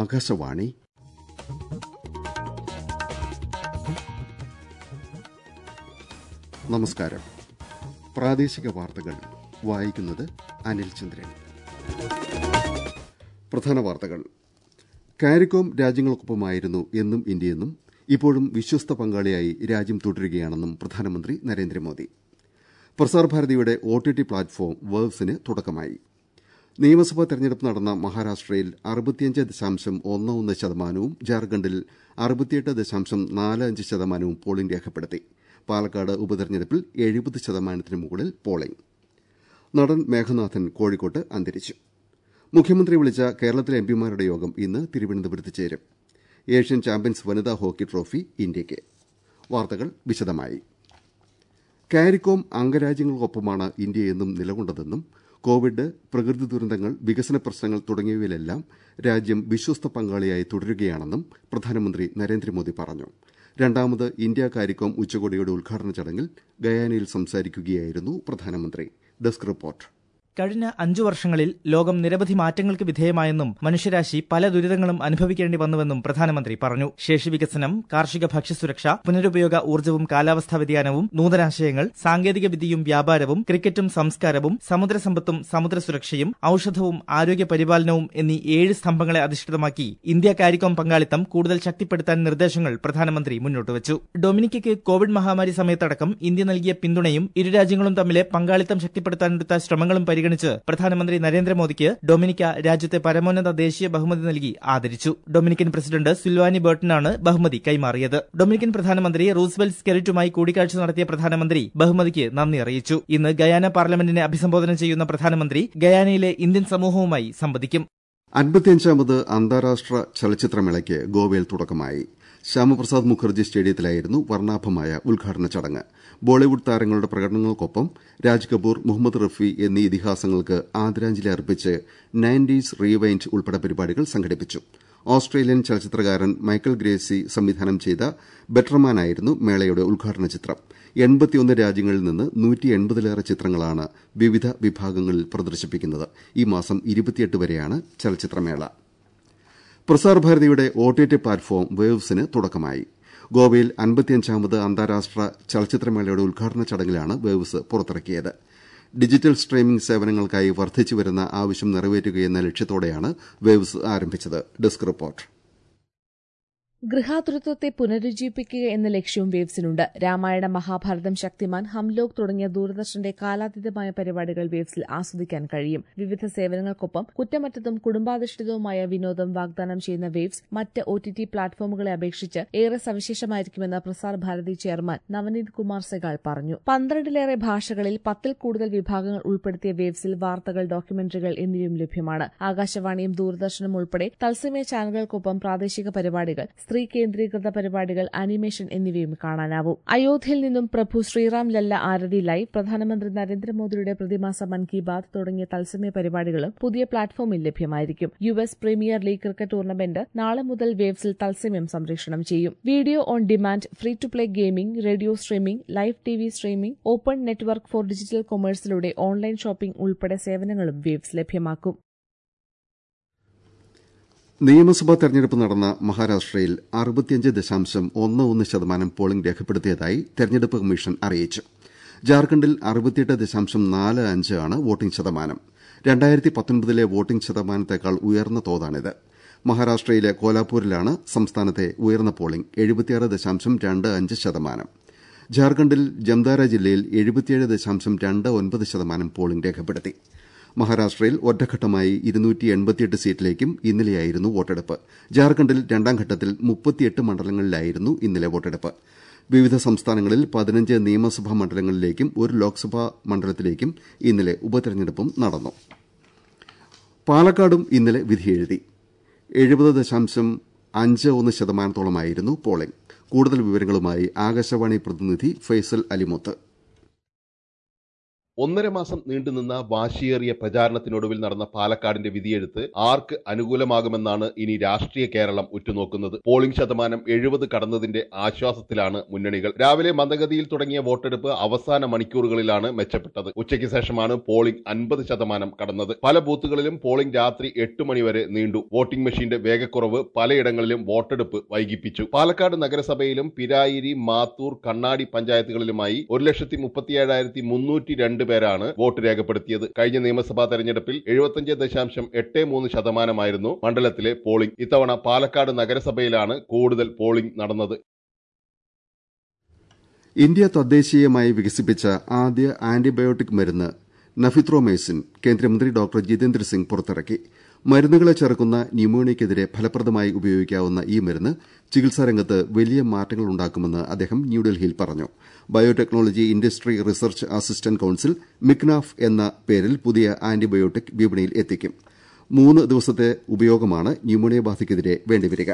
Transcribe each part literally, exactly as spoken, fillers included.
ആകാശവാണി. നമസ്കാരം. പ്രാദേശിക വാർത്തകൾ വായിക്കുന്നത് അനിൽ ചന്ദ്രൻ. പ്രധാന വാർത്തകൾ. കാരിക്കോം രാജ്യങ്ങൾക്കൊപ്പമായിരുന്നു എന്നും ഇന്ത്യയെന്നും ഇപ്പോഴും വിശ്വസ്ത പങ്കാളിയായി രാജ്യം തുടരുകയാണെന്നും പ്രധാനമന്ത്രി നരേന്ദ്രമോദി. പ്രസാർ ഭാരതിയുടെ ഒ ടി ടി പ്ലാറ്റ്ഫോം വേവ്സിന് തുടക്കമായി. നിയമസഭാ തെരഞ്ഞെടുപ്പ് നടന്ന മഹാരാഷ്ട്രയിൽ അറുപത്തിയഞ്ച് ദശാംശം ഒന്ന് ഒന്ന് ശതമാനവും ജാർഖണ്ഡിൽ അറുപത്തിയെട്ട് ദശാംശം നാല് അഞ്ച് ശതമാനവും പോളിംഗ് രേഖപ്പെടുത്തി. പാലക്കാട് ഉപതെരഞ്ഞെടുപ്പിൽ എഴുപത് ശതമാനത്തിന് മുകളിൽ പോളിംഗ്. നടൻ മേഘനാഥൻ കോഴിക്കോട്ട് അന്തരിച്ചു. മുഖ്യമന്ത്രി വിളിച്ച കേരളത്തിലെ എംപിമാരുടെ യോഗം ഇന്ന് തിരുവനന്തപുരത്ത് ചേരും. ഏഷ്യൻ ചാമ്പ്യൻസ് വനിതാ ഹോക്കി ട്രോഫി ഇന്ത്യയ്ക്ക്. വാർത്തകൾ വിശദമായി. കാരിക്കോം അംഗരാജ്യങ്ങൾക്കൊപ്പമാണ് ഇന്ത്യ എന്നും നിലകൊണ്ടതെന്നും കോവിഡ്, പ്രകൃതി ദുരന്തങ്ങൾ, വികസന പ്രശ്നങ്ങൾ തുടങ്ങിയവയിലെല്ലാം രാജ്യം വിശ്വസ്ത പങ്കാളിയായി തുടരുകയാണെന്നും പ്രധാനമന്ത്രി നരേന്ദ്രമോദി പറഞ്ഞു. രണ്ടാമത് ഇന്ത്യ കാരിക്കോം ഉച്ചകോടിയുടെ ഉദ്ഘാടന ചടങ്ങിൽ ഗയാനയിൽ സംസാരിക്കുകയായിരുന്നു പ്രധാനമന്ത്രി. Desk report. കഴിഞ്ഞ അഞ്ചു വർഷങ്ങളിൽ ലോകം നിരവധി മാറ്റങ്ങൾക്ക് വിധേയമായെന്നും മനുഷ്യരാശി പല ദുരിതങ്ങളും അനുഭവിക്കേണ്ടി വന്നുവെന്നും പ്രധാനമന്ത്രി പറഞ്ഞു. ശേഷി വികസനം, കാർഷിക ഭക്ഷ്യസുരക്ഷ, പുനരുപയോഗ ഊർജ്ജവും കാലാവസ്ഥാ വ്യതിയാനവും, നൂതനാശയങ്ങൾ, സാങ്കേതിക വിദ്യയും വ്യാപാരവും, ക്രിക്കറ്റും സംസ്കാരവും, സമുദ്രസമ്പത്തും സമുദ്ര സുരക്ഷയും, ഔഷധവും ആരോഗ്യ പരിപാലനവും എന്നീ ഏഴ് സ്തംഭങ്ങളെ അധിഷ്ഠിതമാക്കി ഇന്ത്യ കാരിക്കോം പങ്കാളിത്തം കൂടുതൽ ശക്തിപ്പെടുത്താൻ നിർദ്ദേശങ്ങൾ പ്രധാനമന്ത്രി മുന്നോട്ടുവച്ചു. ഡൊമിനിക്കയ്ക്ക് കോവിഡ് മഹാമാരി സമയത്തടക്കം ഇന്ത്യ നൽകിയ പിന്തുണയും ഇരു രാജ്യങ്ങളും തമ്മിലെ പങ്കാളിത്തം ശക്തിപ്പെടുത്താനെടുത്ത ശ്രമങ്ങളും പരിഗണിച്ചു പരിഗണിച്ച് പ്രധാനമന്ത്രി നരേന്ദ്രമോദിക്ക് ഡൊമിനിക്ക രാജ്യത്തെ പരമോന്നത ദേശീയ ബഹുമതി നൽകി ആദരിച്ചു. ഡൊമിനിക്കൻ പ്രസിഡന്റ് സിൽവാനി ബർട്ടനാണ് ബഹുമതി കൈമാറിയത്. ഡൊമിനിക്കൻ പ്രധാനമന്ത്രി റൂസ്വെൽറ്റ് സ്കെറിറ്റുമായി കൂടിക്കാഴ്ച നടത്തിയ പ്രധാനമന്ത്രി ബഹുമതിക്ക് നന്ദി അറിയിച്ചു. ഇന്ന് ഗയാന പാർലമെന്റിനെ അഭിസംബോധന ചെയ്യുന്ന പ്രധാനമന്ത്രി ഗയാനയിലെ ഇന്ത്യൻ സമൂഹവുമായി സംവദിക്കും. അൻപത്തിയഞ്ചാമത് അന്താരാഷ്ട്ര ചലച്ചിത്രമേളയ്ക്ക് ഗോവയിൽ തുടക്കമായി. ശ്യാമപ്രസാദ് മുഖർജി സ്റ്റേഡിയത്തിലായിരുന്നു വർണ്ണാഭമായ ഉദ്ഘാടന ചടങ്ങ്. ബോളിവുഡ് താരങ്ങളുടെ പ്രകടനങ്ങൾക്കൊപ്പം രാജ് കപൂർ, മുഹമ്മദ് റഫി എന്നീ ഇതിഹാസങ്ങൾക്ക് ആദരാഞ്ജലി അർപ്പിച്ച് നയന്റീസ് റീവൈൻഡ് ഉൾപ്പെടെ പരിപാടികൾ സംഘടിപ്പിച്ചു. ഓസ്ട്രേലിയൻ ചലച്ചിത്രകാരൻ മൈക്കൽ ഗ്രേസി സംവിധാനം ചെയ്ത ബെറ്റർമാനായിരുന്നു മേളയുടെ ഉദ്ഘാടന ചിത്രം. എൺപത്തിയൊന്ന് രാജ്യങ്ങളിൽ നിന്ന് നൂറ്റി എൺപതിലേറെ ചിത്രങ്ങളാണ് വിവിധ വിഭാഗങ്ങളിൽ പ്രദർശിപ്പിക്കുന്നത്. ഈ മാസം ഇരുപത്തിയെട്ട് വരെയാണ് ചലച്ചിത്രമേള. പ്രസാർ ഭാരതിയുടെ ഒ ടി ടി പ്ലാറ്റ്ഫോം വേവ്സിന് തുടക്കമായി. ഗോവയിൽ അൻപത്തിയഞ്ചാമത് അന്താരാഷ്ട്ര ചലച്ചിത്രമേളയുടെ ഉദ്ഘാടന ചടങ്ങിലാണ് വേവ്സ് പുറത്തിറക്കിയത്. ഡിജിറ്റൽ സ്ട്രീമിംഗ് സേവനങ്ങൾക്കായി വർദ്ധിച്ചുവരുന്ന ആവശ്യം നിറവേറ്റുകയെന്ന ലക്ഷ്യത്തോടെയാണ് വേവ്സ് ആരംഭിച്ചത്. Desk report. ഗൃഹാതുരത്വത്തെ പുനരുജ്ജീവിപ്പിക്കുക എന്ന ലക്ഷ്യവും വേവ്സിനുണ്ട്. രാമായണ, മഹാഭാരതം, ശക്തിമാൻ, ഹംലോക് തുടങ്ങിയ ദൂരദർശന്റെ കാലാതീതമായ പരിപാടികൾ വേവ്സിൽ ആസ്വദിക്കാൻ കഴിയും. വിവിധ സേവനങ്ങൾക്കൊപ്പം കുറ്റമറ്റതും കുടുംബാധിഷ്ഠിതവുമായ വിനോദം വാഗ്ദാനം ചെയ്യുന്ന വേവ്സ് മറ്റ് ഒ ടി ടി പ്ലാറ്റ്ഫോമുകളെ അപേക്ഷിച്ച് ഏറെ സവിശേഷമായിരിക്കുമെന്ന് പ്രസാർ ഭാരതി ചെയർമാൻ നവനീത് കുമാർ സെഗാൾ പറഞ്ഞു. പന്ത്രണ്ടിലേറെ ഭാഷകളിൽ പത്തിൽ കൂടുതൽ വിഭാഗങ്ങൾ ഉൾപ്പെടുത്തിയ വേവ്സിൽ വാർത്തകൾ, ഡോക്യുമെന്ററികൾ എന്നിവയും ലഭ്യമാണ്. ആകാശവാണിയും ദൂരദർശനും ഉൾപ്പെടെ തത്സമയ ചാനലുകൾക്കൊപ്പം പ്രാദേശിക പരിപാടികൾ, സ്ത്രീ കേന്ദ്രീകൃത പരിപാടികൾ, അനിമേഷൻ എന്നിവയും കാണാനാവും. അയോധ്യയിൽ നിന്നും പ്രഭു ശ്രീറാം ലല്ല ആരതി ലൈവ്, പ്രധാനമന്ത്രി നരേന്ദ്രമോദിയുടെ പ്രതിമാസ മൻ കി ബാത് തുടങ്ങിയ തത്സമയ പരിപാടികളും പുതിയ പ്ലാറ്റ്ഫോമിൽ ലഭ്യമായിരിക്കും. U S premier league cricket tournament നാളെ മുതൽ വേവ്സിൽ തത്സമയം സംപ്രേഷണം ചെയ്യും. Video on demand, free to play gaming, radio streaming, live T V streaming, open network for digital കൊമേഴ്സിലൂടെ ഓൺലൈൻ ഷോപ്പിംഗ് ഉൾപ്പെടെ സേവനങ്ങളും വേവ്സ് ലഭ്യമാക്കും. നിയമസഭാ തെരഞ്ഞെടുപ്പ് നടന്ന മഹാരാഷ്ട്രയിൽ അറുപത്തിയഞ്ച് ദശാംശം ഒന്ന് ഒന്ന് ശതമാനം പോളിംഗ് രേഖപ്പെടുത്തിയതായി തെരഞ്ഞെടുപ്പ് കമ്മീഷൻ അറിയിച്ചു. ജാർഖണ്ഡിൽ അറുപത്തിയെട്ട് ദശാംശം നാല് അഞ്ച് ആണ് വോട്ടിംഗ് ശതമാനം. രണ്ടായിരത്തി പത്തൊൻപതിലെ വോട്ടിംഗ് ശതമാനത്തേക്കാൾ ഉയർന്ന തോതാണിത്. മഹാരാഷ്ട്രയിലെ കോലാപൂരിലാണ് സംസ്ഥാനത്തെ ഉയർന്ന പോളിംഗ്, എഴുപത്തിയാറ് ദശാംശം രണ്ട് അഞ്ച് ശതമാനം. ജാർഖണ്ഡിൽ ജംതാര ജില്ലയിൽ എഴുപത്തിയേഴ് ദശാംശം രണ്ട് ഒൻപത് ശതമാനം പോളിംഗ് രേഖപ്പെടുത്തി. മഹാരാഷ്ട്രയിൽ ഒറ്റഘട്ടമായി ഇരുന്നൂറ്റി എൺപത്തിയെട്ട് സീറ്റിലേക്കും ഇന്നലെയായിരുന്നു വോട്ടെടുപ്പ്. ജാർഖണ്ഡിൽ രണ്ടാം ഘട്ടത്തിൽ മുപ്പത്തിയെട്ട് മണ്ഡലങ്ങളിലായിരുന്നു ഇന്നലെ വോട്ടെടുപ്പ്. വിവിധ സംസ്ഥാനങ്ങളിൽ പതിനഞ്ച് നിയമസഭാ മണ്ഡലങ്ങളിലേക്കും ഒരു ലോക്സഭാ മണ്ഡലത്തിലേക്കും ഇന്നലെ ഉപതെരഞ്ഞെടുപ്പും നടന്നു. പാലക്കാടും ഇന്നലെ വിധിയെഴുതി. എഴുപത് ദശാംശം അഞ്ച് ഒന്ന് ശതമാനത്തോളമായിരുന്നു പോളിംഗ്. കൂടുതൽ വിവരങ്ങളുമായി ആകാശവാണി പ്രതിനിധി ഫൈസൽ അലിമുത്ത്. ഒന്നര മാസം നീണ്ടുനിന്ന വാശിയേറിയ പ്രചാരണത്തിനൊടുവിൽ നടന്ന പാലക്കാടിന്റെ വിധിയെഴുത്ത് ആർക്ക് അനുകൂലമാകുമെന്നാണ് ഇനി രാഷ്ട്രീയ കേരളം ഉറ്റുനോക്കുന്നത്. പോളിംഗ് ശതമാനം എഴുപത് കടന്നതിന്റെ ആശ്വാസത്തിലാണ് മുന്നണികൾ. രാവിലെ മന്ദഗതിയിൽ തുടങ്ങിയ വോട്ടെടുപ്പ് അവസാന മണിക്കൂറുകളിലാണ് മെച്ചപ്പെട്ടത്. ഉച്ചയ്ക്ക് ശേഷമാണ് പോളിംഗ് അൻപത് ശതമാനം കടന്നത്. പല ബൂത്തുകളിലും പോളിംഗ് രാത്രി എട്ട് മണിവരെ നീണ്ടു. വോട്ടിംഗ് മെഷീന്റെ വേഗക്കുറവ് പലയിടങ്ങളിലും വോട്ടെടുപ്പ് വൈകിപ്പിച്ചു. പാലക്കാട് നഗരസഭയിലും പിരായിരി, മാത്തൂർ, കണ്ണാടി പഞ്ചായത്തുകളിലുമായി ഒരു ലക്ഷത്തി മുപ്പത്തിയേഴായിരത്തി മുന്നൂറ്റി രണ്ട് പേരാണ് വോട്ട് രേഖപ്പെടുത്തിയത്. കഴിഞ്ഞ നിയമസഭാ തെരഞ്ഞെടുപ്പിൽ എഴുപത്തിയഞ്ച് ദശാംശം എട്ട് മൂന്ന് ശതമാനമായിരുന്നു മണ്ഡലത്തിലെ പോളിംഗ്. ഇത്തവണ പാലക്കാട് നഗരസഭയിലാണ് കൂടുതൽ പോളിംഗ് നടന്നത്. ഇന്ത്യ തദ്ദേശീയമായി വികസിപ്പിച്ച ആദ്യ ആന്റിബയോട്ടിക് മരുന്ന് നഫിത്രോമൈസിൻ കേന്ദ്രമന്ത്രി ഡോക്ടർ ജിതേന്ദ്ര സിംഗ് പുറത്തിറക്കി. മരുന്നുകളെ ചേർക്കുന്ന ന്യൂമോണിയയ്ക്കെതിരെ ഫലപ്രദമായി ഉപയോഗിക്കാവുന്ന ഈ മരുന്ന് ചികിത്സാരംഗത്ത് വലിയ മാറ്റങ്ങൾ ഉണ്ടാക്കുമെന്ന് അദ്ദേഹം ന്യൂഡൽഹിയിൽ പറഞ്ഞു. Biotechnology industry research assistant council മിക്നാഫ് എന്ന പേരിൽ പുതിയ ആന്റിബയോട്ടിക് വിപണിയിൽ എത്തിക്കും. മൂന്ന് ദിവസത്തെ ഉപയോഗമാണ് ന്യൂമോണിയ ബാധയ്ക്കെതിരെ വേണ്ടിവരിക.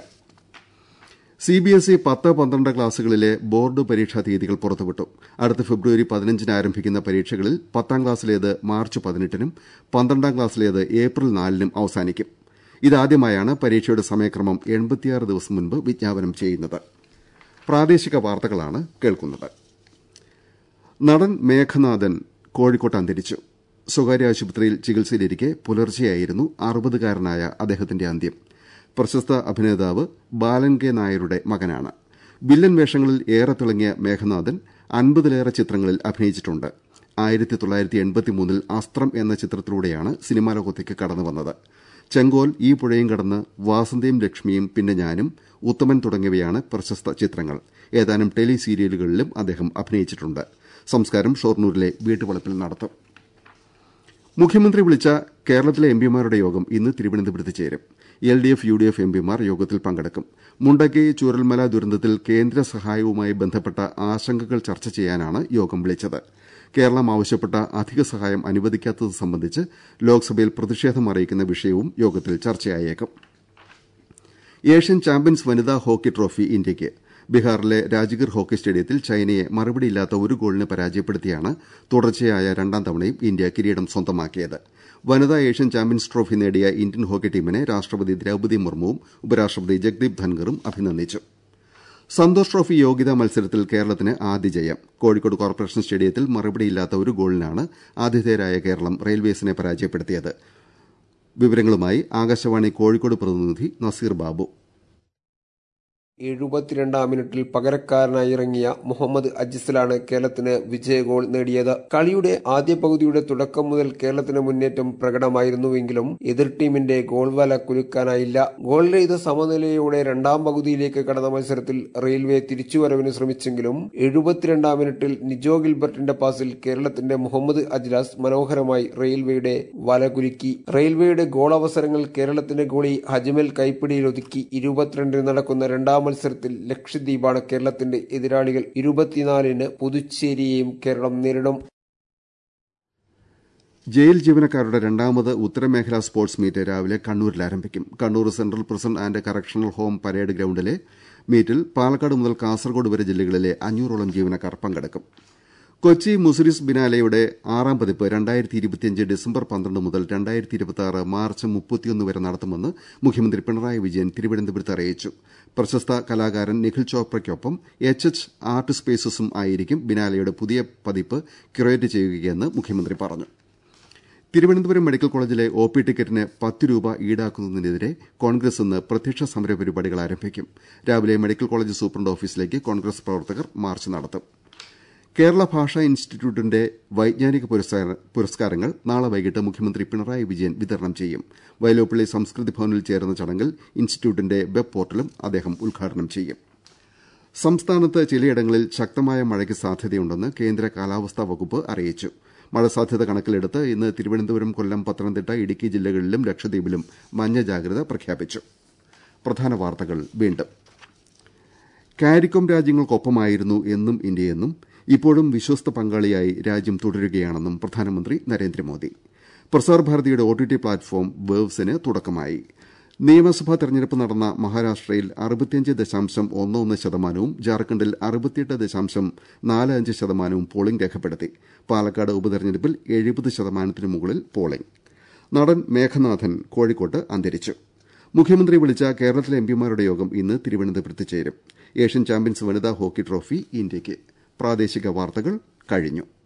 സിബിഎസ്ഇ പത്ത് പന്ത്രണ്ട് ക്ലാസുകളിലെ ബോർഡ് പരീക്ഷാ തീയതികൾ പുറത്തുവിട്ടു. അടുത്ത ഫെബ്രുവരി പതിനഞ്ചിന് ആരംഭിക്കുന്ന പരീക്ഷകളിൽ പത്താം ക്ലാസ്സിലേത് മാർച്ച് പതിനെട്ടിനും പന്ത്രണ്ടാം ക്ലാസ്സിലേത് ഏപ്രിൽ നാലിനും അവസാനിക്കും. ഇതാദ്യമായാണ് പരീക്ഷയുടെ സമയക്രമം എൺപത്തിയാറ് ദിവസം മുൻപ് വിജ്ഞാപനം ചെയ്യുന്നത്. പ്രാദേശിക വാർത്തകളാണ് കേൾക്കുന്നത്. നടൻ മേഘനാഥൻ കോഴിക്കോട്ട് അന്തരിച്ചു. സ്വകാര്യ ആശുപത്രിയിൽ ചികിത്സയിലിരിക്കെ പുലർച്ചെയായിരുന്നു അറുപതുകാരനായ അദ്ദേഹത്തിന്റെ അന്ത്യം. പ്രശസ്ത അഭിനേതാവ് ബാലൻ കെ നായരുടെ മകനാണ്. വില്ലൻ വേഷങ്ങളിൽ ഏറെ തിളങ്ങിയ മേഘനാഥൻ അൻപതിലേറെ ചിത്രങ്ങളിൽ അഭിനയിച്ചിട്ടുണ്ട്. ആയിരത്തി തൊള്ളായിരത്തി എൺപത്തിമൂന്നിൽ അസ്ത്രം എന്ന ചിത്രത്തിലൂടെയാണ് സിനിമാ ലോകത്തേക്ക് കടന്നുവന്നത്. ചെങ്കോൽ, ഈ പുഴയും കടന്ന്, വാസന്തയും ലക്ഷ്മിയും, പിന്നെ ഞാനും, ഉത്തമൻ തുടങ്ങിയവയാണ് പ്രശസ്ത ചിത്രങ്ങൾ. ഏതാനും ടെലി സീരിയലുകളിലും അദ്ദേഹം അഭിനയിച്ചിട്ടുണ്ട്. സംസ്കാരം ഷൊർണൂരിലെ വീട്ടുവളപ്പിൽ നടത്തും. മുഖ്യമന്ത്രി വിളിച്ച കേരളത്തിലെ എംപിമാരുടെ യോഗം ഇന്ന് തിരുവനന്തപുരത്ത് ചേരും. L D F U D F എംപിമാർ യോഗത്തിൽ പങ്കെടുക്കും. മുണ്ടക്കൈ ചൂരൽമല ദുരന്തത്തിൽ കേന്ദ്ര സഹായവുമായി ബന്ധപ്പെട്ട ആശങ്കകൾ ചർച്ച ചെയ്യാനാണ് യോഗം വിളിച്ചത്. കേരളം ആവശ്യപ്പെട്ട അധിക സഹായം അനുവദിക്കാത്തത് സംബന്ധിച്ച് ലോക്സഭയിൽ പ്രതിഷേധം അറിയിക്കുന്ന വിഷയവും യോഗത്തിൽ ചർച്ചയായേക്കും. ഏഷ്യൻ ചാമ്പ്യൻസ് വനിതാ ഹോക്കി ട്രോഫി ഇന്ത്യയ്ക്ക്. ബീഹാറിലെ രാജ്ഗീർ ഹോക്കി സ്റ്റേഡിയത്തിൽ ചൈനയെ മറുപടിയില്ലാത്ത ഒരു ഗോളിന് പരാജയപ്പെടുത്തിയാണ് തുടർച്ചയായ രണ്ടാം തവണയും ഇന്ത്യ കിരീടം സ്വന്തമാക്കിയത്. വനിതാ ഏഷ്യൻ ചാമ്പ്യൻസ് ട്രോഫി നേടിയ ഇന്ത്യൻ ഹോക്കി ടീമിനെ രാഷ്ട്രപതി ദ്രൌപദി മുർമുവും ഉപരാഷ്ട്രപതി ജഗ്ദീപ് ധൻഖറും അഭിനന്ദിച്ചു. സന്തോഷ് ട്രോഫി യോഗ്യതാ മത്സരത്തിൽ കേരളത്തിന് ആദ്യ ജയം. കോഴിക്കോട് കോർപ്പറേഷൻ സ്റ്റേഡിയത്തിൽ മറുപടിയില്ലാത്ത ഒരു ഗോളിനാണ് ആതിഥേയരായ കേരളം റെയിൽവേസിനെ പരാജയപ്പെടുത്തിയത്. വിവരങ്ങളുമായി ആകാശവാണി കോഴിക്കോട് പ്രതിനിധി നസീർ ബാബു. എഴുപത്തിരണ്ടാം മിനിറ്റിൽ പകരക്കാരനായി ഇറങ്ങിയ മുഹമ്മദ് അജിസിലാണ് കേരളത്തിന് വിജയ ഗോൾ നേടിയത്. കളിയുടെ ആദ്യ പകുതിയുടെ തുടക്കം മുതൽ കേരളത്തിന് മുന്നേറ്റം പ്രകടമായിരുന്നുവെങ്കിലും എതിർ ടീമിന്റെ ഗോൾ വല കുലുക്കാനായില്ല. ഗോൾ രഹിത സമനിലയോടെ രണ്ടാം പകുതിയിലേക്ക് കടന്ന മത്സരത്തിൽ റെയിൽവേ തിരിച്ചുവരവിന് ശ്രമിച്ചെങ്കിലും എഴുപത്തിരണ്ടാം മിനിറ്റിൽ നിജോ ഗിൽബർട്ടിന്റെ പാസിൽ കേരളത്തിന്റെ മുഹമ്മദ് അജ്ലാസ് മനോഹരമായി റെയിൽവേയുടെ വല കുലുക്കി. റെയിൽവേയുടെ ഗോൾ അവസരങ്ങൾ കേരളത്തിന്റെ ഗോളി ഹജ്മൽ കൈപ്പിടിയിലൊതുക്കി. ഇരുപത്തിരണ്ടിന് നടക്കുന്ന രണ്ടാം മത്സരത്തിൽ ലക്ഷദ്വീപാണ് കേരളത്തിന്റെ എതിരാളികൾ. ഇരുപത്തിനാലിന് പുതുച്ചേരിയെയും കേരളം നേരിടും. ജയിൽ ജീവനക്കാരുടെ രണ്ടാമത് ഉത്തരമേഖലാ സ്പോർട്സ് മീറ്റ് രാവിലെ കണ്ണൂരിൽ ആരംഭിക്കും. Kannur central prison and correctional home parade ഗ്രൌണ്ടിലെ മീറ്റിൽ പാലക്കാട് മുതൽ കാസർഗോഡ് വരെ ജില്ലകളിലെ അഞ്ഞൂറോളം ജീവനക്കാർ പങ്കെടുക്കും. കൊച്ചി മുസിരിസ് ബിനാലെയുടെ ആറാം പതിപ്പ് രണ്ടായിരത്തി ഇരുപത്തിയഞ്ച് ഡിസംബർ പന്ത്രണ്ട് മുതൽ രണ്ടായിരത്തി ഇരുപത്തിയാറ് മാർച്ച് മുപ്പത്തിയൊന്ന് വരെ നടത്തുമെന്ന് മുഖ്യമന്ത്രി പിണറായി വിജയൻ തിരുവനന്തപുരത്ത് അറിയിച്ചു. പ്രശസ്ത കലാകാരൻ നിഖിൽ ചോപ്രയ്ക്കൊപ്പം എച്ച് എച്ച് ആർട്ട് സ്പേസസും ആയിരിക്കും ബിനാലെയുടെ പുതിയ പതിപ്പ് ക്യൂറേറ്റ് ചെയ്യുകയെന്ന് മുഖ്യമന്ത്രി പറഞ്ഞു. തിരുവനന്തപുരം മെഡിക്കൽ കോളേജിലെ ഒ പി ടിക്കറ്റിന് പത്ത് രൂപ ഈടാക്കുന്നതിനെതിരെ കോൺഗ്രസ് ഇന്ന് പ്രത്യക്ഷ സമര പരിപാടികൾ ആരംഭിക്കും. രാവിലെ മെഡിക്കൽ കോളേജ് സൂപ്രണ്ട് ഓഫീസിലേക്ക് കോൺഗ്രസ് പ്രവർത്തകർ മാർച്ച് നടത്തും. കേരള ഭാഷാ ഇൻസ്റ്റിറ്റ്യൂട്ടിന്റെ വൈജ്ഞാനിക പുരസ്കാരങ്ങൾ നാളെ വൈകിട്ട് മുഖ്യമന്ത്രി പിണറായി വിജയൻ വിതരണം ചെയ്യും. വയലോപ്പള്ളി സംസ്കൃതി ഭവനിൽ ചേരുന്ന ചടങ്ങിൽ ഇൻസ്റ്റിറ്റ്യൂട്ടിന്റെ വെബ് പോർട്ടലും അദ്ദേഹം ഉദ്ഘാടനം ചെയ്യും. സംസ്ഥാനത്ത് ചിലയിടങ്ങളിൽ ശക്തമായ മഴയ്ക്ക് സാധ്യതയുണ്ടെന്ന് കേന്ദ്ര കാലാവസ്ഥാ വകുപ്പ് അറിയിച്ചു. മഴ സാധ്യത കണക്കിലെടുത്ത് ഇന്ന് തിരുവനന്തപുരം, കൊല്ലം, പത്തനംതിട്ട, ഇടുക്കി ജില്ലകളിലും ലക്ഷദ്വീപിലും മഞ്ഞ ജാഗ്രത പ്രഖ്യാപിച്ചു. പ്രധാന വാർത്തകൾ വീണ്ടും. കാരിക്കോം രാജ്യങ്ങൾക്കൊപ്പമായിരുന്നു എന്നും ഇന്ത്യയെന്നും ഇപ്പോഴും വിശ്വസ്ത പങ്കാളിയായി രാജ്യം തുടരുകയാണെന്നും പ്രധാനമന്ത്രി നരേന്ദ്രമോദി. പ്രസാർ ഭാരതിയുടെ ഒ ടി ടി പ്ലാറ്റ്ഫോം വേവ്സിന് തുടക്കമായി. നിയമസഭാ തെരഞ്ഞെടുപ്പ് നടന്ന മഹാരാഷ്ട്രയിൽ അറുപത്തിയഞ്ച് ദശാംശം ഒന്ന് ഒന്ന് ശതമാനവും ജാർഖണ്ഡിൽ അറുപത്തിയെട്ട് ദശാംശം നാല് അഞ്ച് ശതമാനവും പോളിംഗ് രേഖപ്പെടുത്തി. പാലക്കാട് ഉപതെരഞ്ഞെടുപ്പിൽ എഴുപത് ശതമാനത്തിനു മുകളിൽ പോളിംഗ്. നടൻ മേഘനാഥൻ കോഴിക്കോട്ട് അന്തരിച്ചു. മുഖ്യമന്ത്രി വിളിച്ച കേരളത്തിലെ എംപിമാരുടെ യോഗം ഇന്ന് തിരുവനന്തപുരത്ത് ചേരും. ഏഷ്യൻ ചാമ്പ്യൻസ് വനിതാ ഹോക്കി ട്രോഫി ഇന്ത്യയ്ക്ക്. പ്രാദേശിക വാർത്തകൾ കഴിഞ്ഞു.